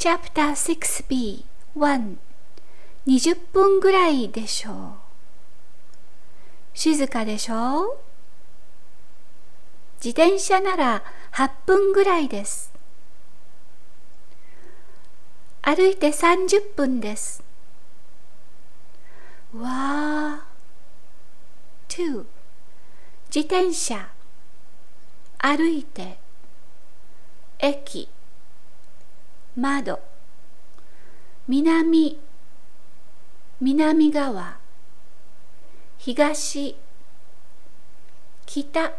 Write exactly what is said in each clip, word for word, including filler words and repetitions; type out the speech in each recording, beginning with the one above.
チャプター シックスビーワン にじゅっぷんぐらいでしょう。静かでしょう。自転車ならはっぷんぐらいです。歩いてさんじゅっぷんです。わー。に、自転車、歩いて、駅、窓、南、南側、東、北、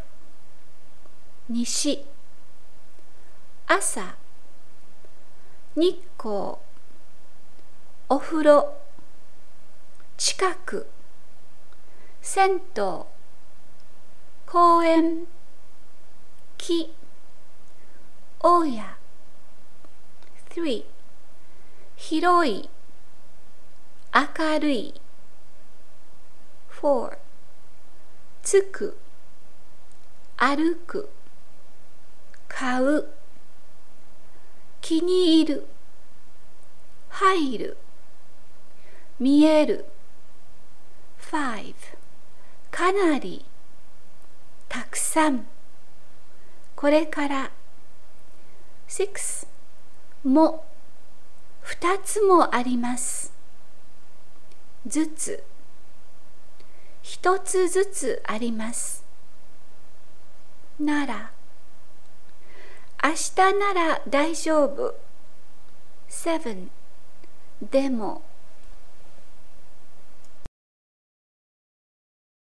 西、朝、日光、お風呂、近く、銭湯、公園、木、大家。さん、広い、明るい。よん、つく、歩く、買う、気に入る、入る、見える。ご、かなり、たくさん、これから。ろく、も、二つもあります。ずつ、一つずつあります。なら、明日なら大丈夫。なな、でも、